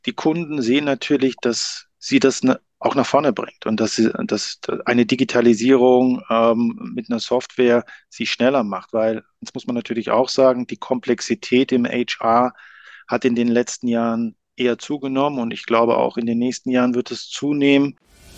die Kunden sehen natürlich, dass sie das auch nach vorne bringt und dass eine Digitalisierung mit einer Software sie schneller macht, weil, das muss man natürlich auch sagen, die Komplexität im HR hat in den letzten Jahren eher zugenommen und ich glaube auch in den nächsten Jahren wird es zunehmen.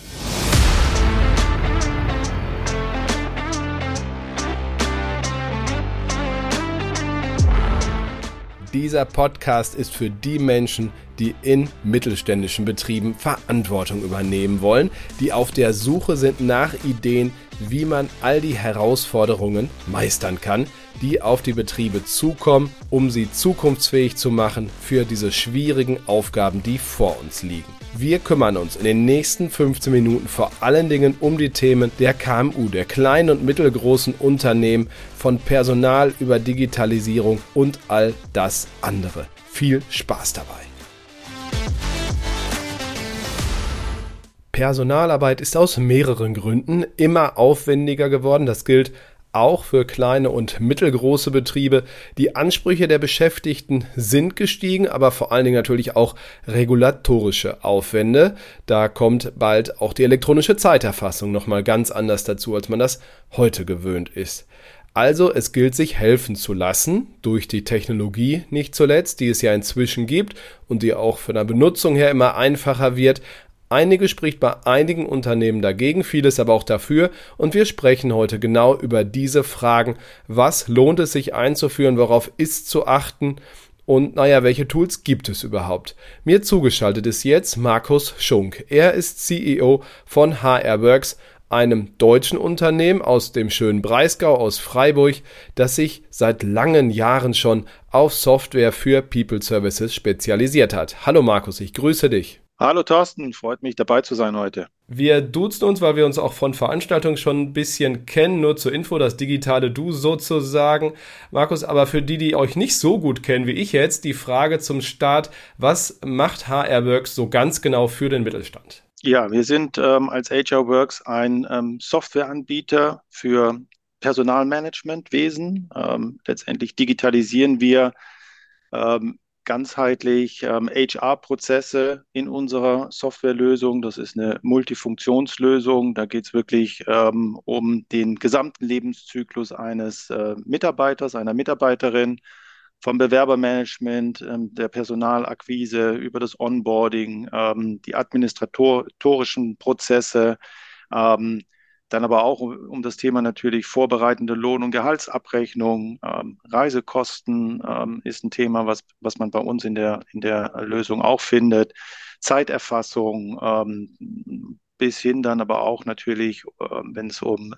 Dieser Podcast ist für die Menschen, die in mittelständischen Betrieben Verantwortung übernehmen wollen, die auf der Suche sind nach Ideen, wie man all die Herausforderungen meistern kann, die auf die Betriebe zukommen, um sie zukunftsfähig zu machen für diese schwierigen Aufgaben, die vor uns liegen. Wir kümmern uns in den nächsten 15 Minuten vor allen Dingen um die Themen der KMU, der kleinen und mittelgroßen Unternehmen, von Personal über Digitalisierung und all das andere. Viel Spaß dabei! Personalarbeit ist aus mehreren Gründen immer aufwendiger geworden. Das gilt auch für kleine und mittelgroße Betriebe. Die Ansprüche der Beschäftigten sind gestiegen, aber vor allen Dingen natürlich auch regulatorische Aufwände. Da kommt bald auch die elektronische Zeiterfassung nochmal ganz anders dazu, als man das heute gewöhnt ist. Also es gilt, sich helfen zu lassen, durch die Technologie nicht zuletzt, die es ja inzwischen gibt und die auch von der Benutzung her immer einfacher wird. Einiges spricht bei einigen Unternehmen dagegen, vieles aber auch dafür, und wir sprechen heute genau über diese Fragen. Was lohnt es sich einzuführen, worauf ist zu achten und welche Tools gibt es überhaupt? Mir zugeschaltet ist jetzt Markus Schunk. Er ist CEO von HRWorks, einem deutschen Unternehmen aus dem schönen Breisgau aus Freiburg, das sich seit langen Jahren schon auf Software für People Services spezialisiert hat. Hallo Markus, ich grüße dich. Hallo Thorsten, freut mich dabei zu sein heute. Wir duzen uns, weil wir uns auch von Veranstaltungen schon ein bisschen kennen. Nur zur Info, das digitale Du sozusagen. Markus, aber für die, die euch nicht so gut kennen wie ich jetzt, die Frage zum Start: Was macht HRWorks so ganz genau für den Mittelstand? Ja, wir sind als HRWorks ein Softwareanbieter für Personalmanagementwesen. Letztendlich digitalisieren wir ganzheitlich HR-Prozesse in unserer Softwarelösung. Das ist eine Multifunktionslösung. Da geht es wirklich um den gesamten Lebenszyklus eines Mitarbeiters, einer Mitarbeiterin, vom Bewerbermanagement, der Personalakquise über das Onboarding, die administratorischen Prozesse, ähm, dann aber auch um das Thema natürlich vorbereitende Lohn- und Gehaltsabrechnung, Reisekosten ist ein Thema, was man bei uns in der Lösung auch findet, Zeiterfassung, bis hin dann aber auch natürlich, wenn es um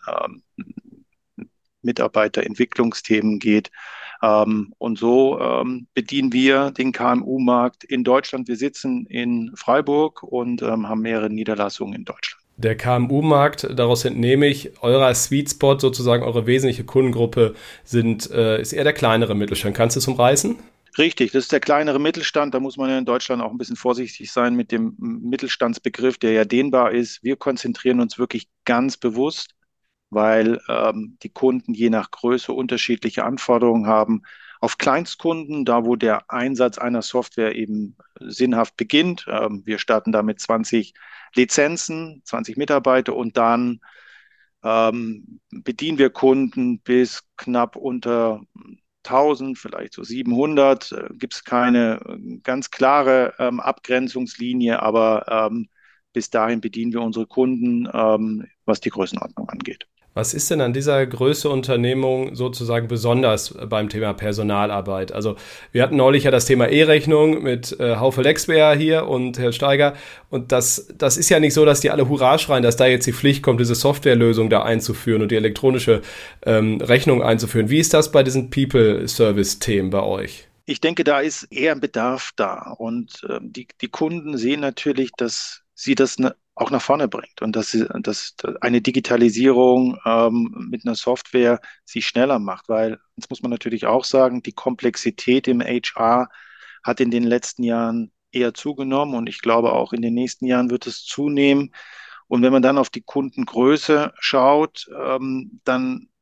Mitarbeiterentwicklungsthemen geht. Und so bedienen wir den KMU-Markt in Deutschland. Wir sitzen in Freiburg und haben mehrere Niederlassungen in Deutschland. Der KMU-Markt, daraus entnehme ich, euer Sweet Spot, sozusagen eure wesentliche Kundengruppe, ist eher der kleinere Mittelstand. Kannst du es umreißen? Richtig, das ist der kleinere Mittelstand. Da muss man ja in Deutschland auch ein bisschen vorsichtig sein mit dem Mittelstandsbegriff, der ja dehnbar ist. Wir konzentrieren uns wirklich ganz bewusst, weil die Kunden je nach Größe unterschiedliche Anforderungen haben. Auf Kleinstkunden, da wo der Einsatz einer Software eben sinnhaft beginnt. Wir starten da mit 20 Lizenzen, 20 Mitarbeiter und dann bedienen wir Kunden bis knapp unter 1000, vielleicht so 700. Gibt es keine ganz klare Abgrenzungslinie, aber bis dahin bedienen wir unsere Kunden, was die Größenordnung angeht. Was ist denn an dieser Größe Unternehmung sozusagen besonders beim Thema Personalarbeit? Also wir hatten neulich ja das Thema E-Rechnung mit Haufe Lexbär hier und Herr Steiger. Und das ist ja nicht so, dass die alle Hurra schreien, dass da jetzt die Pflicht kommt, diese Softwarelösung da einzuführen und die elektronische Rechnung einzuführen. Wie ist das bei diesen People-Service-Themen bei euch? Ich denke, da ist eher ein Bedarf da. Und die Kunden sehen natürlich, dass sie das auch nach vorne bringt und dass eine Digitalisierung mit einer Software sie schneller macht. Weil, das muss man natürlich auch sagen, die Komplexität im HR hat in den letzten Jahren eher zugenommen und ich glaube auch in den nächsten Jahren wird es zunehmen. Und wenn man dann auf die Kundengröße schaut, dann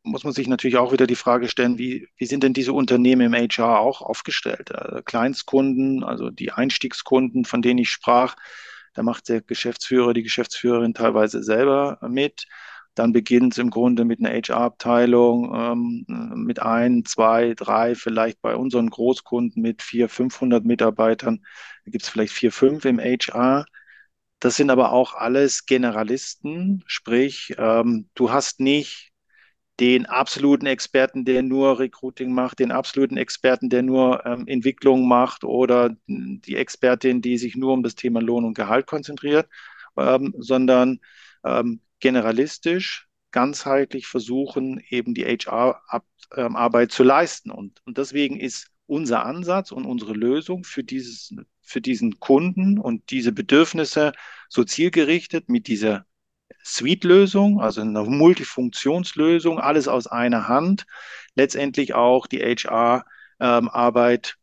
muss man sich natürlich auch wieder die Frage stellen, wie sind denn diese Unternehmen im HR auch aufgestellt? Kleinstkunden, also die Einstiegskunden, von denen ich sprach, da macht der Geschäftsführer, die Geschäftsführerin teilweise selber mit. Dann beginnt es im Grunde mit einer HR-Abteilung, mit ein, zwei, drei, vielleicht bei unseren Großkunden mit 400, 500 Mitarbeitern. Da gibt es vielleicht vier, fünf im HR. Das sind aber auch alles Generalisten, sprich, du hast nicht den absoluten Experten, der nur Recruiting macht, den absoluten Experten, der nur Entwicklung macht oder die Expertin, die sich nur um das Thema Lohn und Gehalt konzentriert, sondern generalistisch, ganzheitlich versuchen, eben die HR-Arbeit zu leisten. Und deswegen ist unser Ansatz und unsere Lösung für diesen Kunden und diese Bedürfnisse so zielgerichtet mit dieser Suite-Lösung, also eine Multifunktionslösung, alles aus einer Hand, letztendlich auch die HR-Arbeit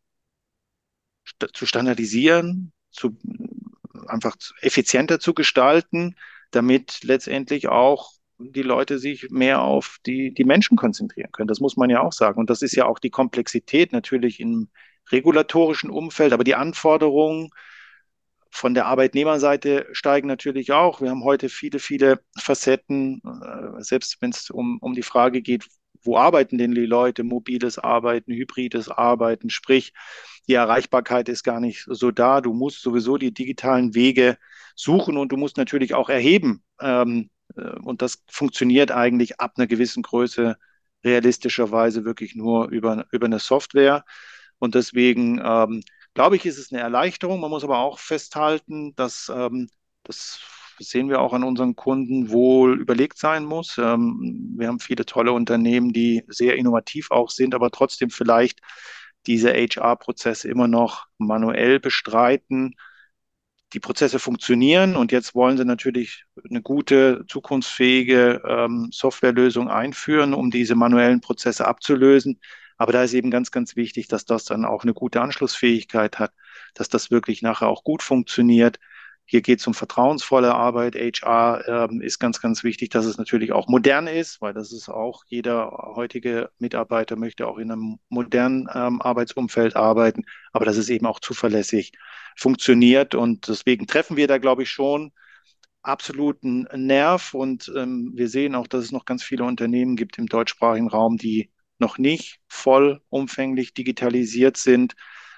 zu standardisieren, einfach effizienter zu gestalten, damit letztendlich auch die Leute sich mehr auf die Menschen konzentrieren können. Das muss man ja auch sagen. Und das ist ja auch die Komplexität natürlich im regulatorischen Umfeld, aber die Anforderungen von der Arbeitnehmerseite steigen natürlich auch. Wir haben heute viele, viele Facetten, selbst wenn es um die Frage geht, wo arbeiten denn die Leute? Mobiles Arbeiten, hybrides Arbeiten, sprich, die Erreichbarkeit ist gar nicht so da. Du musst sowieso die digitalen Wege suchen und du musst natürlich auch erheben. Und das funktioniert eigentlich ab einer gewissen Größe realistischerweise wirklich nur über eine Software. Und deswegen glaube ich, ist es eine Erleichterung. Man muss aber auch festhalten, dass das sehen wir auch an unseren Kunden wohl überlegt sein muss. Wir haben viele tolle Unternehmen, die sehr innovativ auch sind, aber trotzdem vielleicht diese HR-Prozesse immer noch manuell bestreiten. Die Prozesse funktionieren und jetzt wollen sie natürlich eine gute, zukunftsfähige Softwarelösung einführen, um diese manuellen Prozesse abzulösen. Aber da ist eben ganz, ganz wichtig, dass das dann auch eine gute Anschlussfähigkeit hat, dass das wirklich nachher auch gut funktioniert. Hier geht es um vertrauensvolle Arbeit. HR ist ganz, ganz wichtig, dass es natürlich auch modern ist, weil das ist auch jeder heutige Mitarbeiter möchte auch in einem modernen Arbeitsumfeld arbeiten, aber das ist eben auch zuverlässig funktioniert. Und deswegen treffen wir da, glaube ich, schon absoluten Nerv. Und wir sehen auch, dass es noch ganz viele Unternehmen gibt im deutschsprachigen Raum, die noch nicht vollumfänglich digitalisiert sind.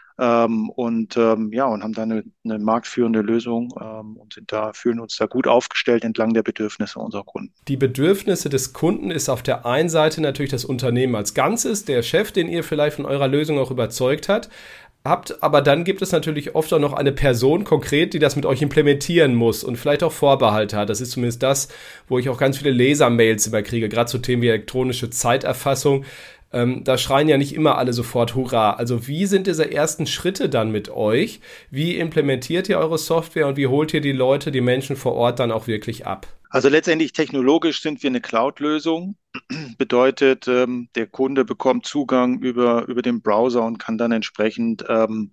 Ja, und haben da eine marktführende Lösung und fühlen uns da gut aufgestellt entlang der Bedürfnisse unserer Kunden. Die Bedürfnisse des Kunden ist auf der einen Seite natürlich das Unternehmen als Ganzes, der Chef, den ihr vielleicht von eurer Lösung auch überzeugt habt, aber dann gibt es natürlich oft auch noch eine Person konkret, die das mit euch implementieren muss und vielleicht auch Vorbehalte hat. Das ist zumindest das, wo ich auch ganz viele Lesermails immer kriege, gerade zu Themen wie elektronische Zeiterfassung. Da schreien ja nicht immer alle sofort Hurra. Also wie sind diese ersten Schritte dann mit euch? Wie implementiert ihr eure Software und wie holt ihr die Leute, die Menschen vor Ort dann auch wirklich ab? Also letztendlich technologisch sind wir eine Cloud-Lösung. Bedeutet, der Kunde bekommt Zugang über den Browser und kann dann entsprechend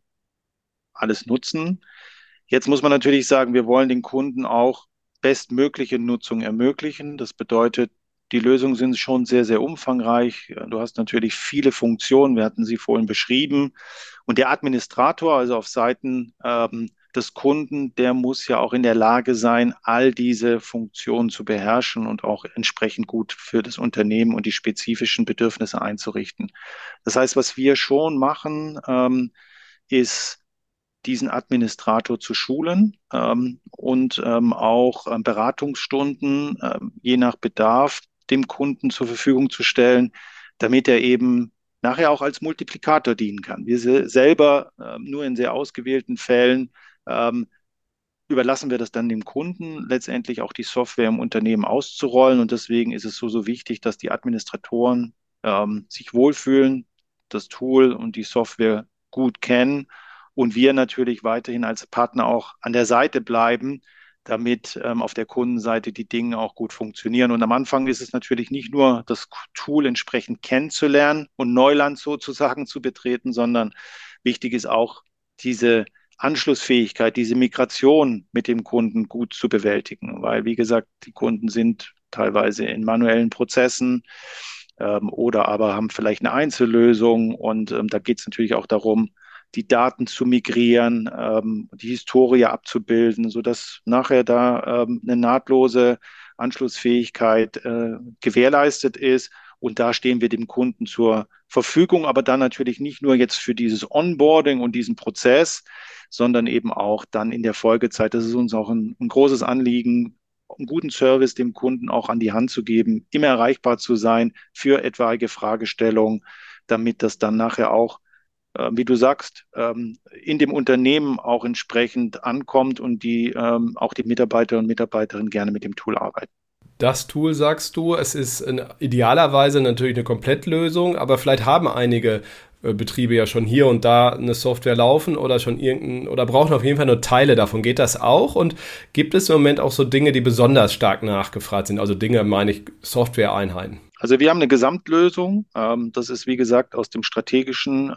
alles nutzen. Jetzt muss man natürlich sagen, wir wollen den Kunden auch bestmögliche Nutzung ermöglichen. Das bedeutet, die Lösungen sind schon sehr, sehr umfangreich. Du hast natürlich viele Funktionen. Wir hatten sie vorhin beschrieben. Und der Administrator, also auf Seiten des Kunden, der muss ja auch in der Lage sein, all diese Funktionen zu beherrschen und auch entsprechend gut für das Unternehmen und die spezifischen Bedürfnisse einzurichten. Das heißt, was wir schon machen, ist diesen Administrator zu schulen und auch Beratungsstunden je nach Bedarf dem Kunden zur Verfügung zu stellen, damit er eben nachher auch als Multiplikator dienen kann. Wir selber nur in sehr ausgewählten Fällen ähm, überlassen wir das dann dem Kunden, letztendlich auch die Software im Unternehmen auszurollen. Und deswegen ist es so wichtig, dass die Administratoren sich wohlfühlen, das Tool und die Software gut kennen und wir natürlich weiterhin als Partner auch an der Seite bleiben, damit auf der Kundenseite die Dinge auch gut funktionieren. Und am Anfang ist es natürlich nicht nur das Tool entsprechend kennenzulernen und Neuland sozusagen zu betreten, sondern wichtig ist auch diese Anschlussfähigkeit, diese Migration mit dem Kunden gut zu bewältigen, weil, wie gesagt, die Kunden sind teilweise in manuellen Prozessen, oder aber haben vielleicht eine Einzellösung und da geht es natürlich auch darum, die Daten zu migrieren, die Historie abzubilden, sodass nachher da eine nahtlose Anschlussfähigkeit gewährleistet ist. Und da stehen wir dem Kunden zur Verfügung, aber dann natürlich nicht nur jetzt für dieses Onboarding und diesen Prozess, sondern eben auch dann in der Folgezeit. Das ist uns auch ein großes Anliegen, einen guten Service dem Kunden auch an die Hand zu geben, immer erreichbar zu sein für etwaige Fragestellungen, damit das dann nachher auch, wie du sagst, in dem Unternehmen auch entsprechend ankommt und auch die Mitarbeiter und Mitarbeiterinnen gerne mit dem Tool arbeiten. Das Tool, sagst du, es ist idealerweise natürlich eine Komplettlösung, aber vielleicht haben einige Betriebe ja schon hier und da eine Software laufen oder schon oder brauchen auf jeden Fall nur Teile davon. Geht das auch? Und gibt es im Moment auch so Dinge, die besonders stark nachgefragt sind? Also Dinge, meine ich, Software-Einheiten. Also wir haben eine Gesamtlösung. Das ist, wie gesagt, aus dem strategischen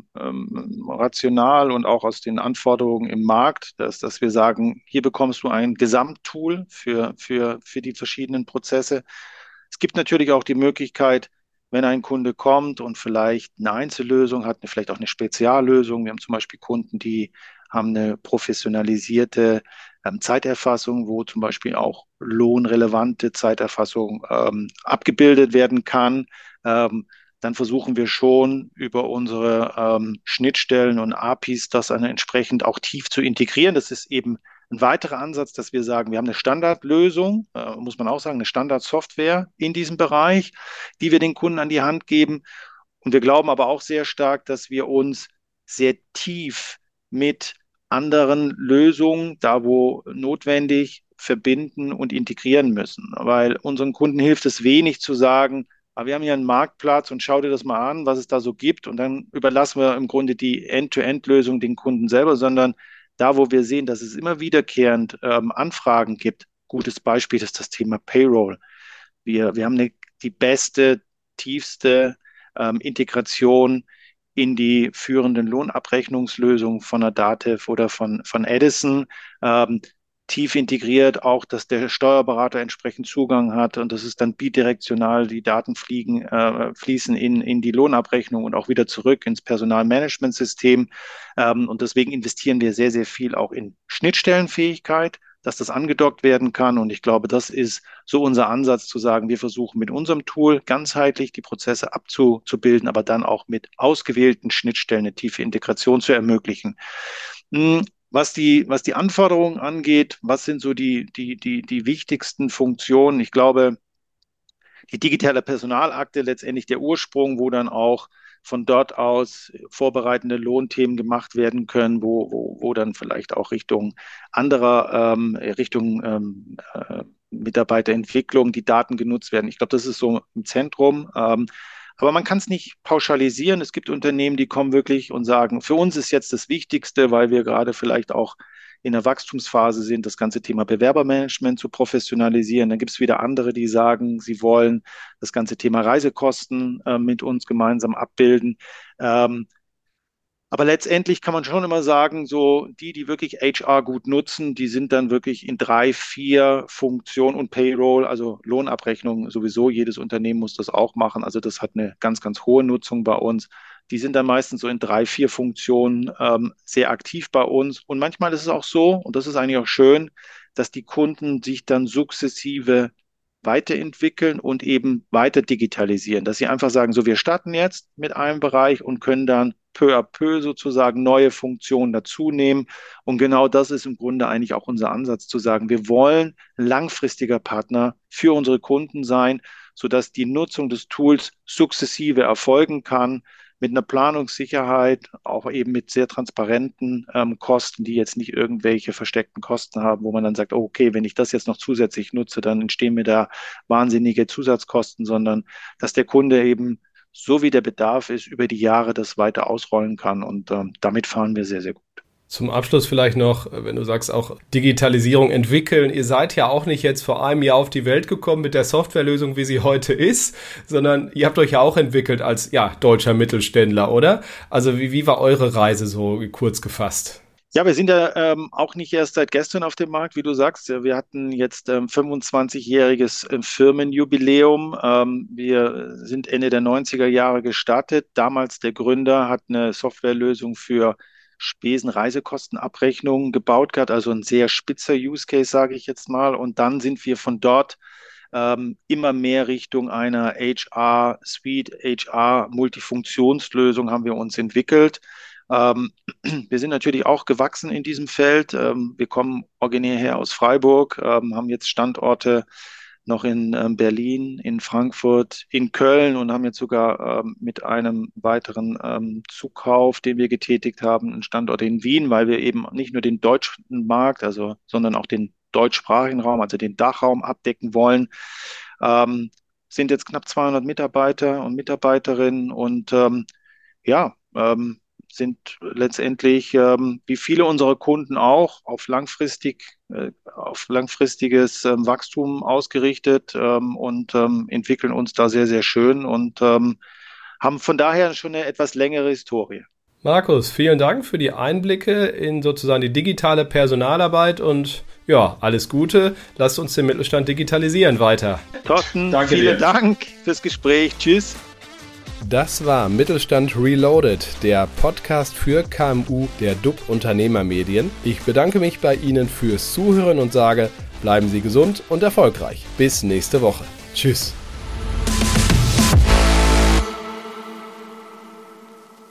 Rational und auch aus den Anforderungen im Markt, dass wir sagen, hier bekommst du ein Gesamttool für die verschiedenen Prozesse. Es gibt natürlich auch die Möglichkeit, wenn ein Kunde kommt und vielleicht eine Einzellösung hat, vielleicht auch eine Speziallösung. Wir haben zum Beispiel Kunden, die haben eine professionalisierte Zeiterfassung, wo zum Beispiel auch lohnrelevante Zeiterfassung abgebildet werden kann. Dann versuchen wir schon über unsere Schnittstellen und APIs das dann entsprechend auch tief zu integrieren. Das ist eben ein weiterer Ansatz, dass wir sagen, wir haben eine Standardlösung, muss man auch sagen, eine Standardsoftware in diesem Bereich, die wir den Kunden an die Hand geben. Und wir glauben aber auch sehr stark, dass wir uns sehr tief mit anderen Lösungen, da wo notwendig, verbinden und integrieren müssen. Weil unseren Kunden hilft es wenig zu sagen, aber wir haben hier einen Marktplatz und schau dir das mal an, was es da so gibt. Und dann überlassen wir im Grunde die End-to-End-Lösung den Kunden selber, sondern da, wo wir sehen, dass es immer wiederkehrend Anfragen gibt. Gutes Beispiel ist das Thema Payroll. Wir haben die beste, tiefste Integration in die führenden Lohnabrechnungslösungen von der Datev oder von Edison. Tief integriert, auch dass der Steuerberater entsprechend Zugang hat und das ist dann bidirektional, die Daten fließen in die Lohnabrechnung und auch wieder zurück ins Personalmanagementsystem. Und deswegen investieren wir sehr, sehr viel auch in Schnittstellenfähigkeit, dass das angedockt werden kann. Und ich glaube, das ist so unser Ansatz zu sagen, wir versuchen mit unserem Tool ganzheitlich die Prozesse abzubilden, aber dann auch mit ausgewählten Schnittstellen eine tiefe Integration zu ermöglichen. Was die Anforderungen angeht, was sind so die wichtigsten Funktionen? Ich glaube, die digitale Personalakte letztendlich der Ursprung, wo dann auch von dort aus vorbereitende Lohnthemen gemacht werden können, wo dann vielleicht auch Richtung Mitarbeiterentwicklung die Daten genutzt werden. Ich glaube, das ist so im Zentrum. Aber man kann es nicht pauschalisieren. Es gibt Unternehmen, die kommen wirklich und sagen, für uns ist jetzt das Wichtigste, weil wir gerade vielleicht auch in der Wachstumsphase sind, das ganze Thema Bewerbermanagement zu professionalisieren. Dann gibt es wieder andere, die sagen, sie wollen das ganze Thema Reisekosten mit uns gemeinsam abbilden. Aber letztendlich kann man schon immer sagen, so die wirklich HR gut nutzen, die sind dann wirklich in 3, 4 Funktionen und Payroll, also Lohnabrechnung sowieso, jedes Unternehmen muss das auch machen. Also das hat eine ganz, ganz hohe Nutzung bei uns. Die sind dann meistens so in 3, 4 Funktionen sehr aktiv bei uns. Und manchmal ist es auch so, und das ist eigentlich auch schön, dass die Kunden sich dann sukzessive weiterentwickeln und eben weiter digitalisieren, dass sie einfach sagen, so wir starten jetzt mit einem Bereich und können dann peu à peu sozusagen neue Funktionen dazu nehmen. Und genau das ist im Grunde eigentlich auch unser Ansatz zu sagen, wir wollen langfristiger Partner für unsere Kunden sein, sodass die Nutzung des Tools sukzessive erfolgen kann, mit einer Planungssicherheit, auch eben mit sehr transparenten Kosten, die jetzt nicht irgendwelche versteckten Kosten haben, wo man dann sagt, oh, okay, wenn ich das jetzt noch zusätzlich nutze, dann entstehen mir da wahnsinnige Zusatzkosten, sondern dass der Kunde eben so wie der Bedarf ist, über die Jahre das weiter ausrollen kann. Und damit fahren wir sehr, sehr gut. Zum Abschluss vielleicht noch, wenn du sagst, auch Digitalisierung entwickeln. Ihr seid ja auch nicht jetzt vor einem Jahr auf die Welt gekommen mit der Softwarelösung, wie sie heute ist, sondern ihr habt euch ja auch entwickelt als deutscher Mittelständler, oder? Also wie war eure Reise so kurz gefasst? Ja, wir sind ja auch nicht erst seit gestern auf dem Markt, wie du sagst. Wir hatten jetzt 25-jähriges Firmenjubiläum. Wir sind Ende der 90er Jahre gestartet. Damals der Gründer hat eine Softwarelösung für Spesen-Reisekostenabrechnung gebaut gehabt, also ein sehr spitzer Use Case, sage ich jetzt mal. Und dann sind wir von dort immer mehr Richtung einer HR-Suite, HR-Multifunktionslösung haben wir uns entwickelt. Ähm, Wir sind natürlich auch gewachsen in diesem Feld. Wir kommen originär her aus Freiburg, haben jetzt Standorte noch in Berlin, in Frankfurt, in Köln und haben jetzt sogar mit einem weiteren Zukauf, den wir getätigt haben, einen Standort in Wien, weil wir eben nicht nur den deutschen Markt, sondern auch den deutschsprachigen Raum, also den Dachraum abdecken wollen. Ähm, Sind jetzt knapp 200 Mitarbeiter und Mitarbeiterinnen und ja, sind letztendlich, wie viele unserer Kunden auch, auf langfristiges Wachstum ausgerichtet und entwickeln uns da sehr, sehr schön und haben von daher schon eine etwas längere Historie. Markus, vielen Dank für die Einblicke in sozusagen die digitale Personalarbeit und ja, alles Gute. Lasst uns den Mittelstand digitalisieren weiter. Thorsten, Danke vielen dir. Dank fürs Gespräch. Tschüss. Das war Mittelstand Reloaded, der Podcast für KMU der DUB Unternehmermedien. Ich bedanke mich bei Ihnen fürs Zuhören und sage, bleiben Sie gesund und erfolgreich. Bis nächste Woche. Tschüss.